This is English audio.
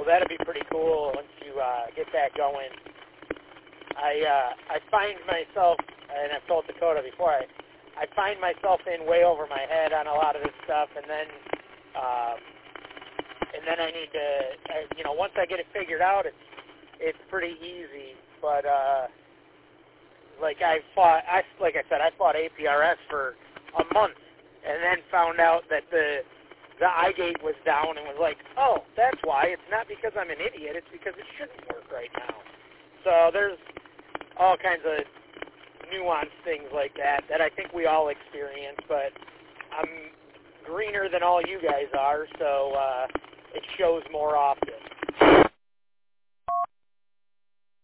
Well, that'd be pretty cool once you get that going. I find myself, and I've told Dakota before, I find myself in way over my head on a lot of this stuff, and then I need to, once I get it figured out, it's pretty easy. But like I fought APRS for a month, and then found out that the iGate was down, and was like, oh, that's why. It's not because I'm an idiot. It's because it shouldn't work right now. So there's all kinds of nuanced things like that I think we all experience, but I'm greener than all you guys are, so it shows more often.